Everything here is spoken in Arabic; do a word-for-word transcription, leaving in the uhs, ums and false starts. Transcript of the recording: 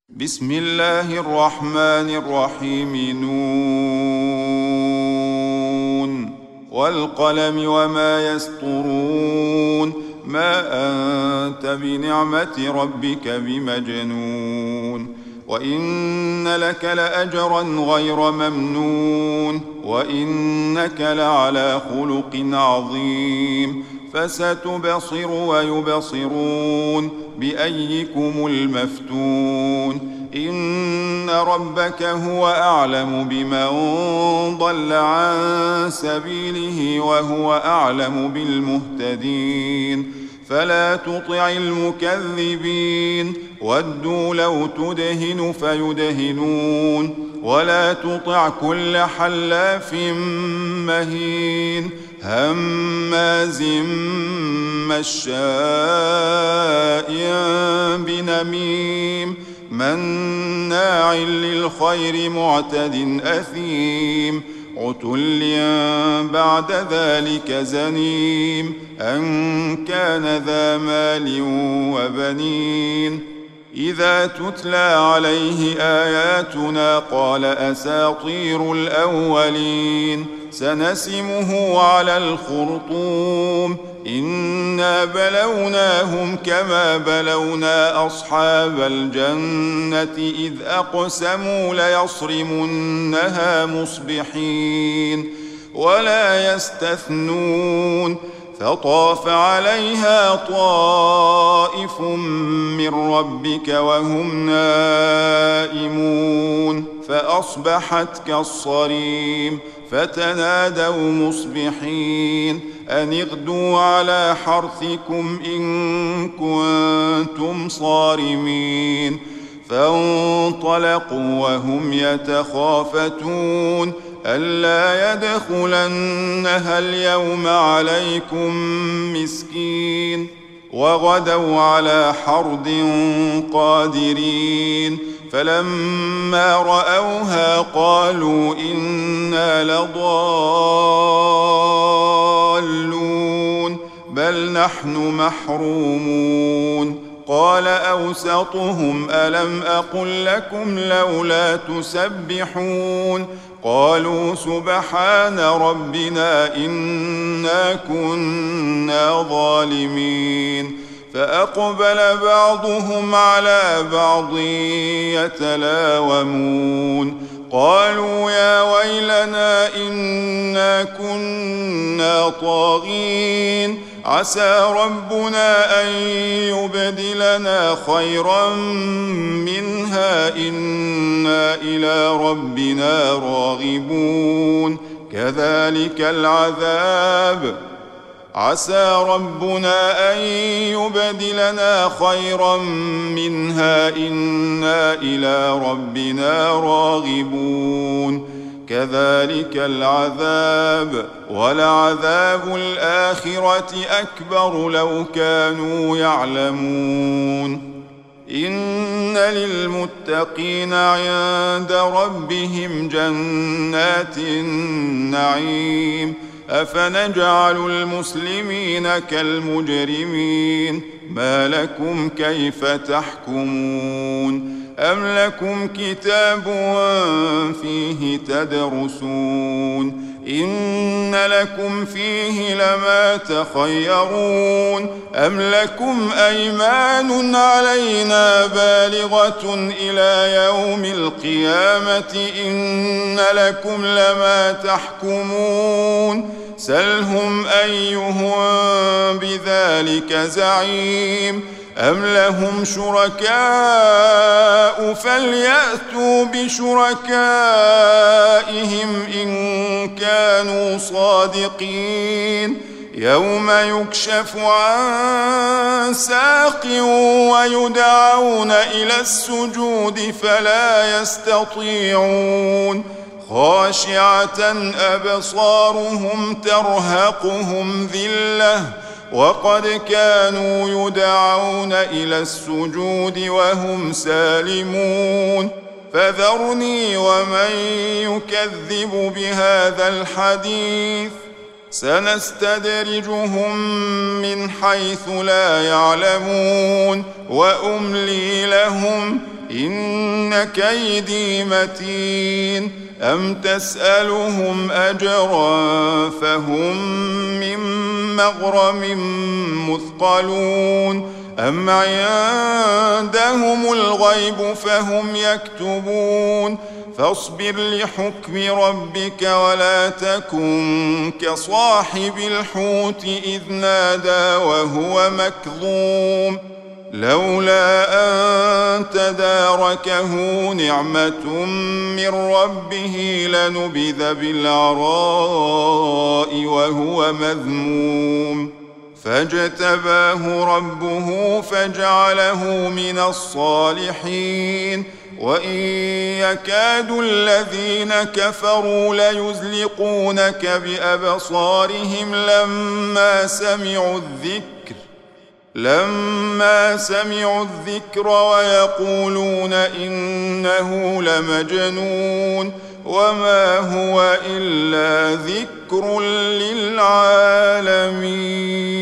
بسم الله الرحمن الرحيم. نون والقلم وما يسطرون. ما أنت بنعمة ربك بمجنون. وإن لك لأجرا غير ممنون. وإنك لعلى خلق عظيم. فستبصر ويبصرون بأيكم المفتون. إن ربك هو أعلم بمن ضل عن سبيله وهو أعلم بالمهتدين. فلا تطع المكذبين. ودوا لو تدهن فيدهنون. ولا تطع كل حلاف مهين هماز مشاء بنميم مناع للخير معتد أثيم عتل بعد ذلك زنيم أن كان ذا مال وبنين. إذا تتلى عليه آياتنا قال أساطير الأولين. سنسمه على الخرطوم. إنا بلوناهم كما بلونا أصحاب الجنة إذ أقسموا ليصرمنها مصبحين ولا يستثنون. فطاف عليها طائف من ربك وهم نائمون فأصبحت كالصريم. فتنادوا مصبحين أن اغدوا على حرثكم إن كنتم صارمين. فانطلقوا وهم يتخافتون ألا يدخلنها اليوم عليكم مسكين. وغدوا على حرد قادرين. فلما رأوها قالوا إنا لضالون بل نحن محرومون. قال أوسطهم ألم أقل لكم لولا تسبحون. قالوا سبحان ربنا إنا كنا ظالمين. فأقبل بعضهم على بعض يتلاومون. قالوا يا ويلنا إنا كنا طاغين. عسى ربنا أن يبدلنا خيرا منها إنا إلى ربنا راغبون. كذلك العذاب. عسى ربنا أن يبدلنا خيرا منها إنا إلى ربنا راغبون. كذلك العذاب. ولعذاب الآخرة أكبر لو كانوا يعلمون. إن للمتقين عند ربهم جنات النعيم. أفنجعل المسلمين كالمجرمين. ما لكم كيف تحكمون. أم لكم كتاب فيه تدرسون. إن لكم فيه لما تخيرون. أم لكم أيمان علينا بالغة إلى يوم القيامة إن لكم لما تحكمون. سلهم أيهم بذلك زعيم. أم لهم شركاء فليأتوا بشركائهم إن كانوا صادقين. يوم يكشف عن ساق ويدعون إلى السجود فلا يستطيعون. خاشعة أبصارهم ترهقهم ذلة وقد كانوا يدعون إلى السجود وهم سالمون. فذرني ومن يكذب بهذا الحديث سنستدرجهم من حيث لا يعلمون وأملي لهم إن كيدي متين أم تسألهم أجرا فهم من مغرم مثقلون أم عندهم الغيب فهم يكتبون فاصبر لحكم ربك ولا تكن كصاحب الحوت إذ نادى وهو مكظوم لولا أن تداركه نعمة من ربه لنبذ بالعراء وهو مذموم فاجتباه ربه فجعله من الصالحين وإن يكاد الذين كفروا ليزلقونك بأبصارهم لما سمعوا الذكر لما سمعوا الذكر ويقولون إنه لمجنون وما هو إلا ذكر للعالمين.